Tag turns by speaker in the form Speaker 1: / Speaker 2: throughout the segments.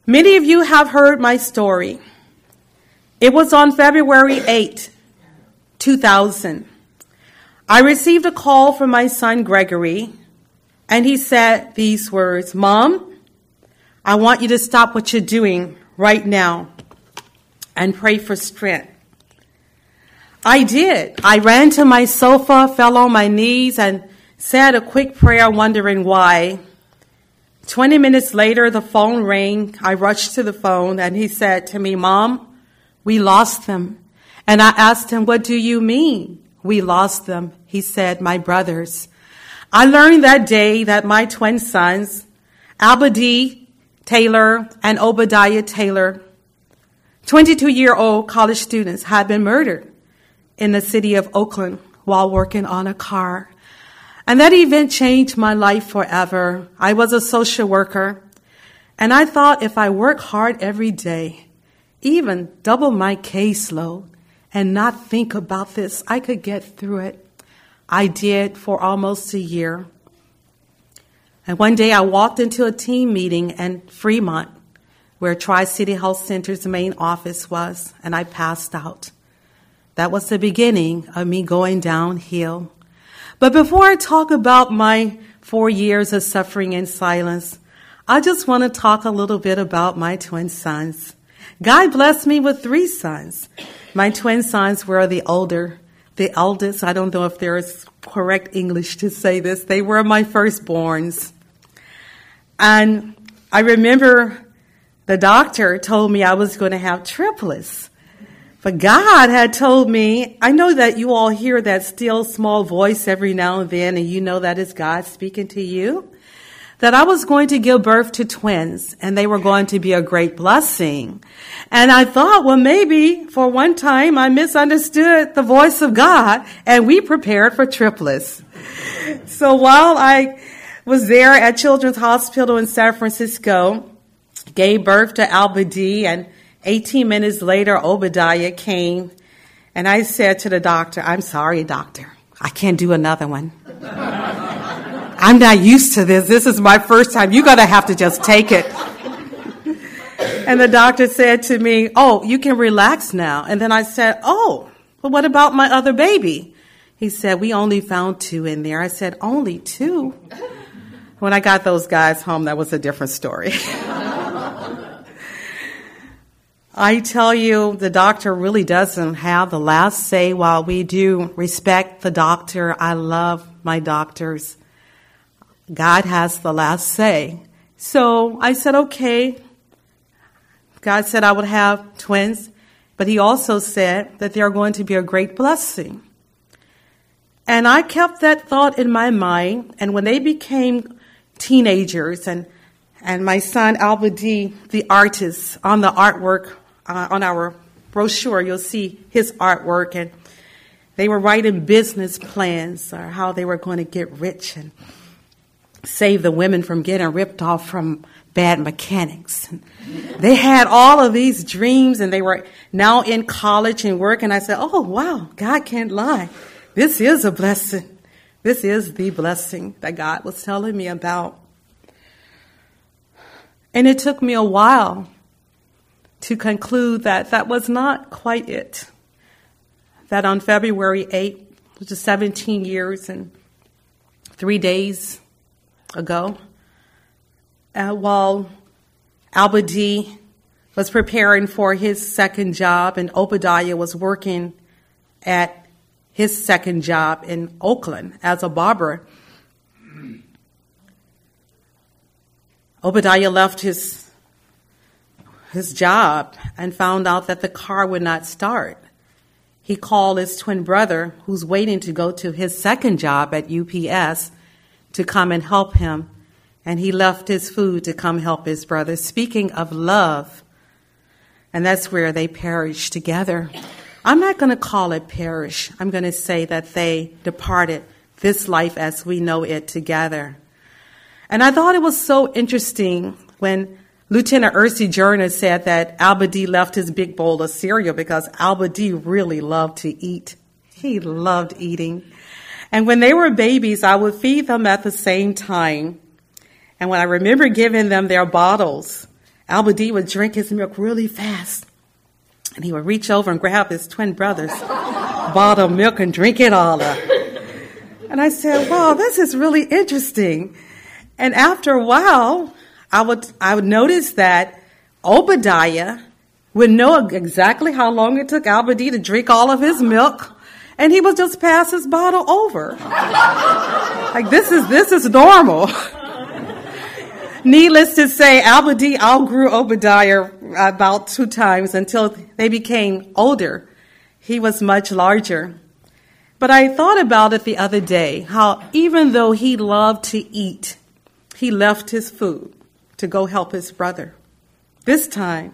Speaker 1: Many of you have heard my story. It was on February 8, 2000. I received a call from my son Gregory, and he said these words, "Mom, I want you to stop what you're doing right now and pray for strength." I did. I ran to my sofa, fell on my knees, and said a quick prayer, wondering why. 20 minutes later, the phone rang. I rushed to the phone, and he said to me, "Mom, we lost them." And I asked him, "What do you mean we lost them?" He said, "My brothers." I learned that day that my twin sons, Albady Taylor and Obadiah Taylor, 22-year-old college students, had been murdered in the city of Oakland while working on a car. And that event changed my life forever. I was a social worker, and I thought if I work hard every day, even double my caseload, and not think about this, I could get through it. I did for almost a year. And one day I walked into a team meeting in Fremont, where Tri-City Health Center's main office was, and I passed out. That was the beginning of me going downhill. But before I talk about my 4 years of suffering in silence, I just want to talk a little bit about my twin sons. God blessed me with 3 sons. My twin sons were the eldest. I don't know if there is correct English to say this. They were my firstborns. And I remember the doctor told me I was going to have triplets. But God had told me, I know that you all hear that still small voice every now and then, and you know that is God speaking to you, that I was going to give birth to twins, and they were going to be a great blessing. And I thought, well, maybe for one time I misunderstood the voice of God, and we prepared for triplets. So while I was there at Children's Hospital in San Francisco, gave birth to Albady, and 18 minutes later, Obadiah came, and I said to the doctor, "I'm sorry, doctor, I can't do another one. I'm not used to this. This is my first time. You're going to have to just take it." And the doctor said to me, "Oh, you can relax now." And then I said, "Oh, but what about my other baby?" He said, "We only found 2 in there." I said, "Only 2?" When I got those guys home, that was a different story. I tell you, the doctor really doesn't have the last say. While we do respect the doctor, I love my doctors, God has the last say. So I said, okay. God said I would have twins, but he also said that they are going to be a great blessing. And I kept that thought in my mind, and when they became teenagers, and my son Albady, the artist, on the artwork, on our brochure, you'll see his artwork, and they were writing business plans or how they were going to get rich and save the women from getting ripped off from bad mechanics. And they had all of these dreams, and they were now in college and work, and I said, oh, wow, God can't lie. This is a blessing. This is the blessing that God was telling me about. And it took me a while to conclude that that was not quite it. That on February 8th, which is 17 years and 3 days ago, while Albady was preparing for his second job and Obadiah was working at his second job in Oakland as a barber, Obadiah left his job and found out that the car would not start. He called his twin brother, who's waiting to go to his second job at UPS, to come and help him. And he left his food to come help his brother. Speaking of love, and that's where they perished together. I'm not going to call it perish. I'm going to say that they departed this life as we know it together. And I thought it was so interesting when Lieutenant Ursi Journer said that Albady left his big bowl of cereal because Albady really loved to eat. He loved eating. And when they were babies, I would feed them at the same time. And when I remember giving them their bottles, Al-Badi would drink his milk really fast. And he would reach over and grab his twin brother's bottle of milk and drink it all up. And I said, wow, this is really interesting. And after a while, I would notice that Obadiah would know exactly how long it took Al-Badi to drink all of his milk, and he would just pass his bottle over. Like, this is normal. Needless to say, Al-Badi outgrew Obadiah about 2 times until they became older. He was much larger. But I thought about it the other day, how even though he loved to eat, he left his food to go help his brother. This time,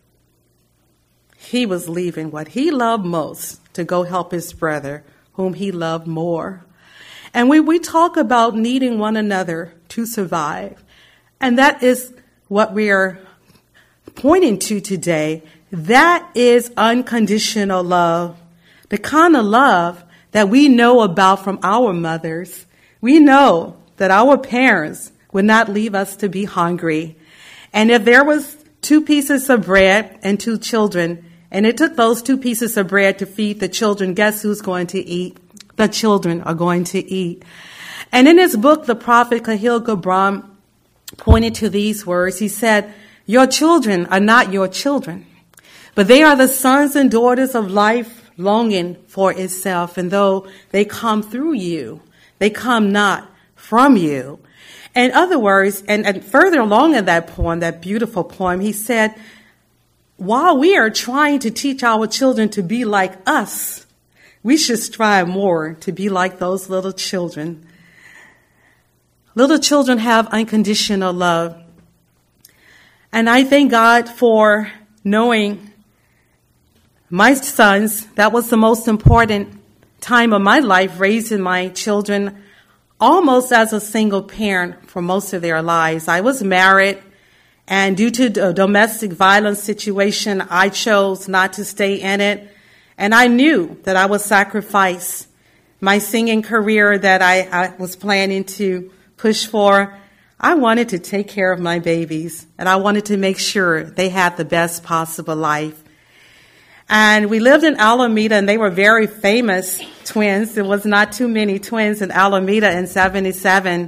Speaker 1: he was leaving what he loved most to go help his brother, whom he loved more. And we talk about needing one another to survive. And that is what we are pointing to today. That is unconditional love. The kind of love that we know about from our mothers. We know that our parents would not leave us to be hungry. And if there was 2 pieces of bread and 2 children, and it took those 2 pieces of bread to feed the children, guess who's going to eat? The children are going to eat. And in his book, the prophet Kahlil Gibran pointed to these words. He said, your children are not your children, but they are the sons and daughters of life longing for itself. And though they come through you, they come not from you. In other words, and further along in that poem, that beautiful poem, he said, while we are trying to teach our children to be like us, we should strive more to be like those little children. Little children have unconditional love. And I thank God for knowing my sons. That was the most important time of my life, raising my children almost as a single parent for most of their lives. I was married, and due to a domestic violence situation, I chose not to stay in it. And I knew that I would sacrifice my singing career that I was planning to push for. I wanted to take care of my babies, and I wanted to make sure they had the best possible life. And we lived in Alameda, and they were very famous twins. There was not too many twins in Alameda in 77.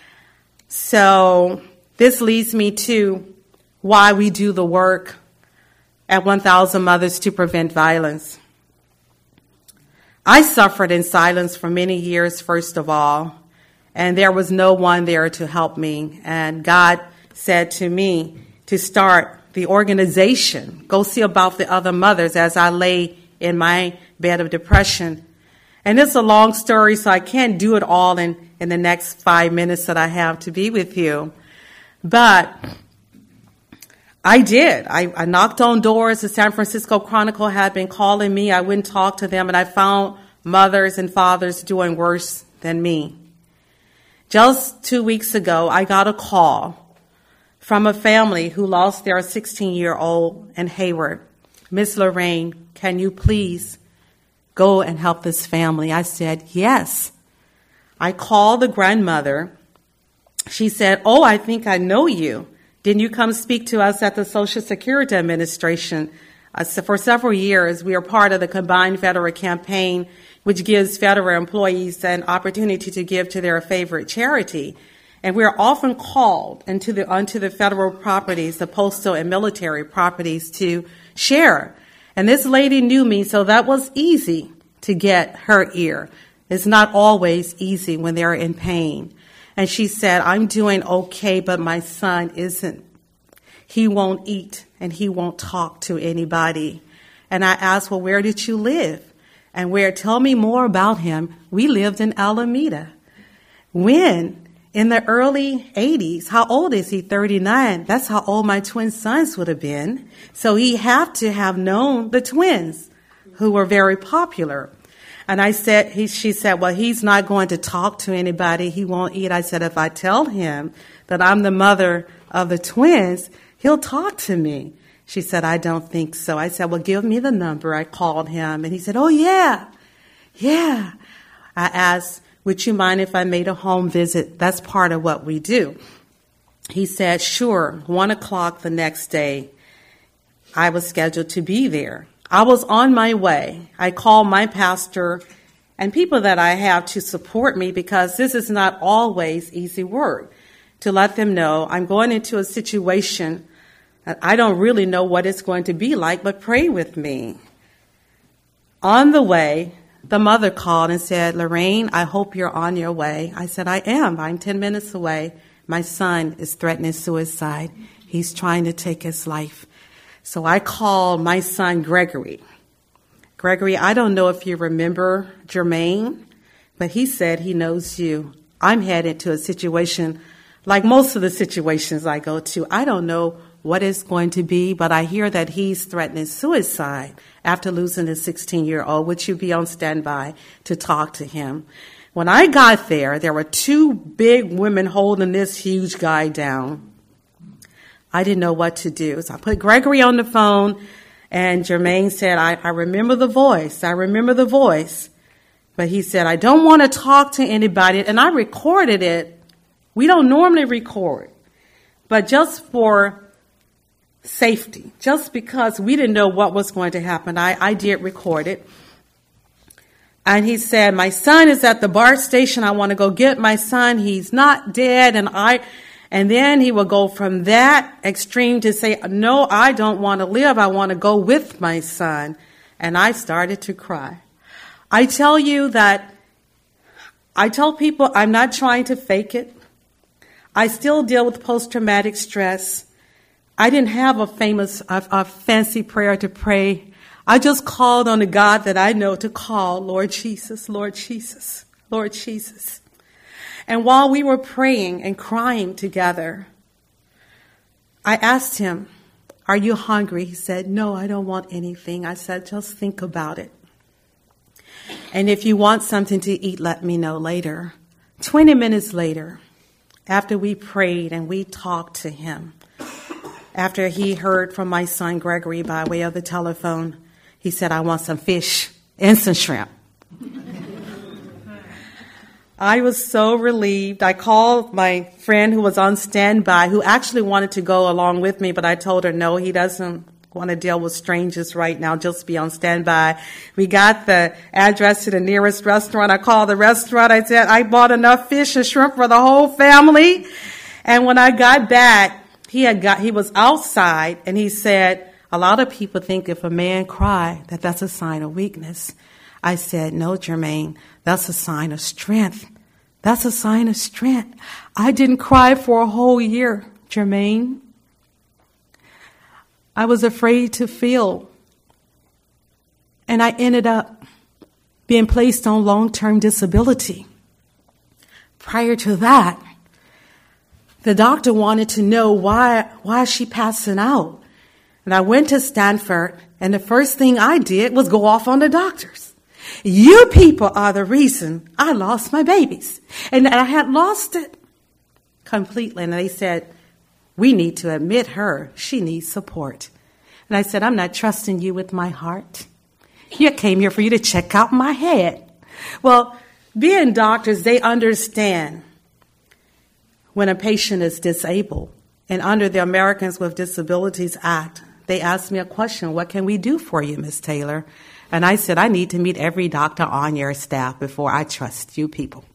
Speaker 1: So this leads me to why we do the work at 1,000 Mothers to Prevent Violence. I suffered in silence for many years, first of all, and there was no one there to help me. And God said to me to start the organization, go see about the other mothers as I lay in my bed of depression. And it's a long story, so I can't do it all in the next 5 minutes that I have to be with you. But I did. I knocked on doors. The San Francisco Chronicle had been calling me. I wouldn't talk to them, and I found mothers and fathers doing worse than me. Just 2 weeks ago, I got a call from a family who lost their 16-year-old in Hayward. Miss Lorraine, can you please go and help this family? I said, yes. I called the grandmother. She said, oh, I think I know you. Didn't you come speak to us at the Social Security Administration? For several years, we are part of the Combined Federal Campaign, which gives federal employees an opportunity to give to their favorite charity. And we are often called onto the federal properties, the postal and military properties, to share. And this lady knew me, so that was easy to get her ear. It's not always easy when they're in pain. And she said, I'm doing okay, but my son isn't. He won't eat and he won't talk to anybody. And I asked, well, where did you live? And tell me more about him. We lived in Alameda. When? In the early 80s. How old is he? 39. That's how old my twin sons would have been. So he had to have known the twins, who were very popular. And she said, well, he's not going to talk to anybody. He won't eat. I said, if I tell him that I'm the mother of the twins, he'll talk to me. She said, I don't think so. I said, well, give me the number. I called him, and he said, oh, yeah. I asked, would you mind if I made a home visit? That's part of what we do. he said, sure, 1 o'clock the next day. I was scheduled to be there. I was on my way. I called my pastor and people that I have to support me, because this is not always easy work, to let them know I'm going into a situation that I don't really know what it's going to be like, but pray with me. On the way, the mother called and said, Lorraine, I hope you're on your way. I said, I am. I'm 10 minutes away. My son is threatening suicide. He's trying to take his life. So I called my son, Gregory. Gregory, I don't know if you remember Jermaine, but he said he knows you. I'm headed to a situation like most of the situations I go to. I don't know what it's going to be, but I hear that he's threatening suicide after losing his 16-year-old. Would you be on standby to talk to him? When I got there, there were two big women holding this huge guy down. I didn't know what to do. So I put Gregory on the phone, and Jermaine said, I remember the voice. I remember the voice. But he said, I don't want to talk to anybody. And I recorded it. We don't normally record, but just for safety, just because we didn't know what was going to happen, I did record it. And he said, my son is at the BART station. I want to go get my son. He's not dead. And then he will go from that extreme to say, no, I don't want to live. I want to go with my son. And I started to cry. I tell people I'm not trying to fake it. I still deal with post-traumatic stress. I didn't have a fancy prayer to pray. I just called on the God that I know to call, Lord Jesus, Lord Jesus, Lord Jesus. And while we were praying and crying together, I asked him, are you hungry? He said, no, I don't want anything. I said, just think about it. And if you want something to eat, let me know later. 20 minutes later, after we prayed and we talked to him, after he heard from my son Gregory by way of the telephone, he said, I want some fish and some shrimp. I was so relieved. I called my friend who was on standby, who actually wanted to go along with me, but I told her, no, he doesn't want to deal with strangers right now. Just be on standby. We got the address to the nearest restaurant. I called the restaurant. I said, I bought enough fish and shrimp for the whole family. And when I got back, he was outside, and he said, a lot of people think if a man cries, that's a sign of weakness. I said, no, Jermaine, that's a sign of strength. That's a sign of strength. I didn't cry for a whole year, Jermaine. I was afraid to feel. And I ended up being placed on long-term disability. Prior to that, the doctor wanted to know why is she passing out? And I went to Stanford, and the first thing I did was go off on the doctors. You people are the reason I lost my babies. And I had lost it completely. And they said, we need to admit her. She needs support. And I said, I'm not trusting you with my heart. You came here for you to check out my head. Well, being doctors, they understand when a patient is disabled. And under the Americans with Disabilities Act, they asked me a question, what can we do for you, Ms. Taylor? And I said, I need to meet every doctor on your staff before I trust you people.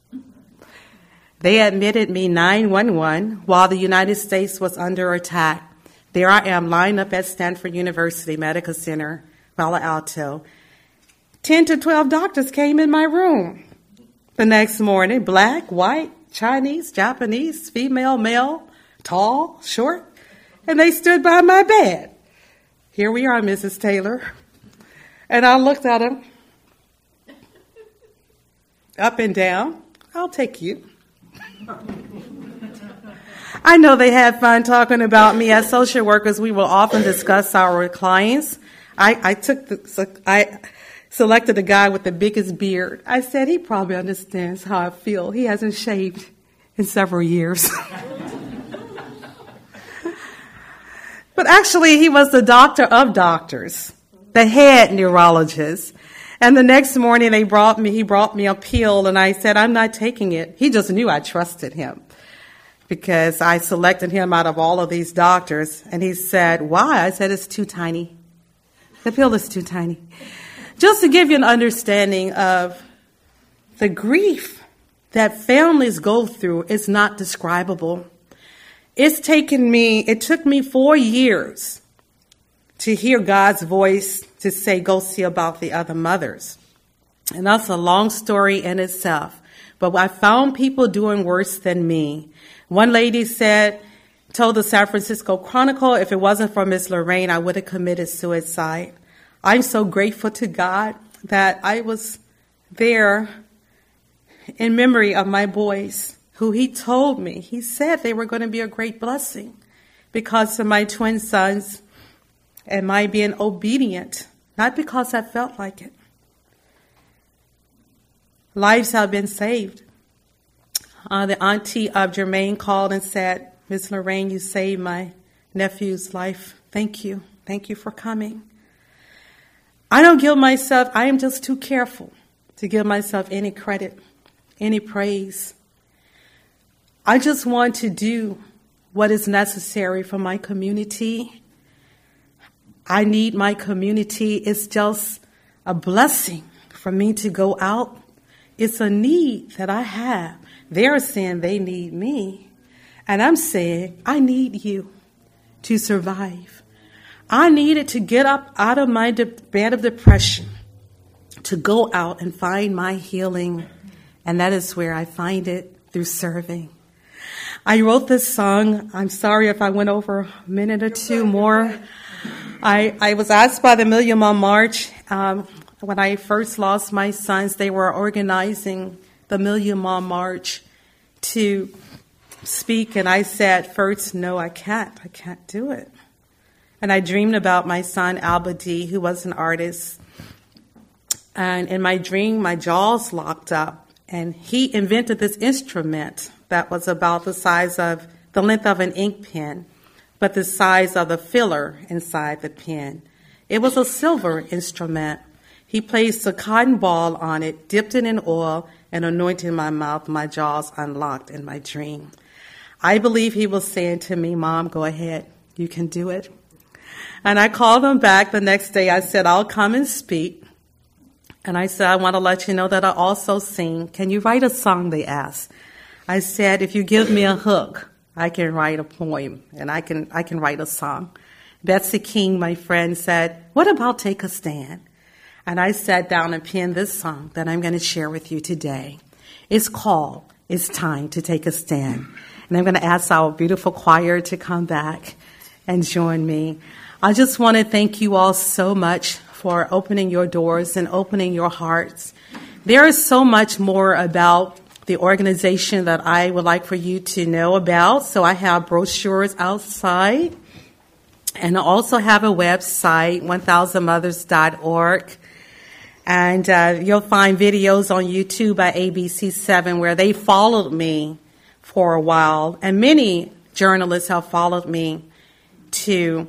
Speaker 1: They admitted me 911 while the United States was under attack. There I am lined up at Stanford University Medical Center, Palo Alto. 10 to 12 doctors came in my room the next morning, black, white, Chinese, Japanese, female, male, tall, short, and they stood by my bed. Here we are, Mrs. Taylor. And I looked at him, up and down. I'll take you. I know they had fun talking about me. As social workers, we will often discuss our clients. I selected a guy with the biggest beard. I said, he probably understands how I feel. He hasn't shaved in several years. But actually, he was the doctor of doctors, the head neurologist. And the next morning he brought me a pill, and I said, I'm not taking it. He just knew I trusted him. because I selected him out of all of these doctors. And he said, why? I said, it's too tiny. The pill is too tiny. Just to give you an understanding of the grief that families go through is not describable. It took me 4 years to hear God's voice to say, go see about the other mothers. And that's a long story in itself. But I found people doing worse than me. One lady told the San Francisco Chronicle, if it wasn't for Miss Lorraine, I would have committed suicide. I'm so grateful to God that I was there in memory of my boys, who he told me, he said they were going to be a great blessing because of my twin sons and my being obedient, not because I felt like it. Lives have been saved. The auntie of Jermaine called and said, Miss Lorraine, you saved my nephew's life. Thank you. Thank you for coming. I am just too careful to give myself any credit, any praise. I just want to do what is necessary for my community. I need my community. It's just a blessing for me to go out. It's a need that I have. They're saying they need me. And I'm saying I need you to survive. I needed to get up out of my bed of depression to go out and find my healing. And that is where I find it, through serving. I wrote this song. I'm sorry if I went over a minute or two more. I was asked by the Million Mom March, when I first lost my sons, they were organizing the Million Mom March to speak. And I said, first, no, I can't do it. And I dreamed about my son, Alba D, who was an artist. And in my dream, my jaws locked up. And he invented this instrument that was about the length of an ink pen, but the size of the filler inside the pen. It was a silver instrument. He placed a cotton ball on it, dipped it in oil, and anointed my mouth. My jaws unlocked in my dream. I believe he was saying to me, Mom, go ahead. You can do it. And I called him back the next day. I said, I'll come and speak. And I said, I want to let you know that I also sing. Can you write a song, they asked. I said, if you give me a hook, I can write a poem and I can write a song. Betsy King, my friend, said, what about Take a Stand? And I sat down and penned this song that I'm going to share with you today. It's called It's Time to Take a Stand. And I'm going to ask our beautiful choir to come back and join me. I just want to thank you all so much for opening your doors and opening your hearts. There is so much more about the organization that I would like for you to know about. So I have brochures outside, and I also have a website, 1000mothers.org. And you'll find videos on YouTube by ABC7 where they followed me for a while. And many journalists have followed me to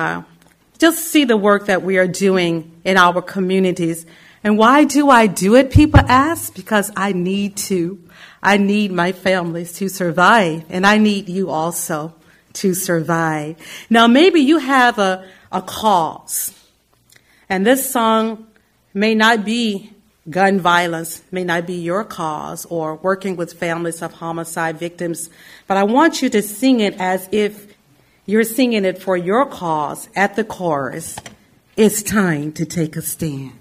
Speaker 1: just see the work that we are doing in our communities. And why do I do it, people ask? Because I need to. I need my families to survive, and I need you also to survive. Now, maybe you have a cause, and this song may not be gun violence, may not be your cause, or working with families of homicide victims, but I want you to sing it as if you're singing it for your cause at the chorus. It's time to take a stand.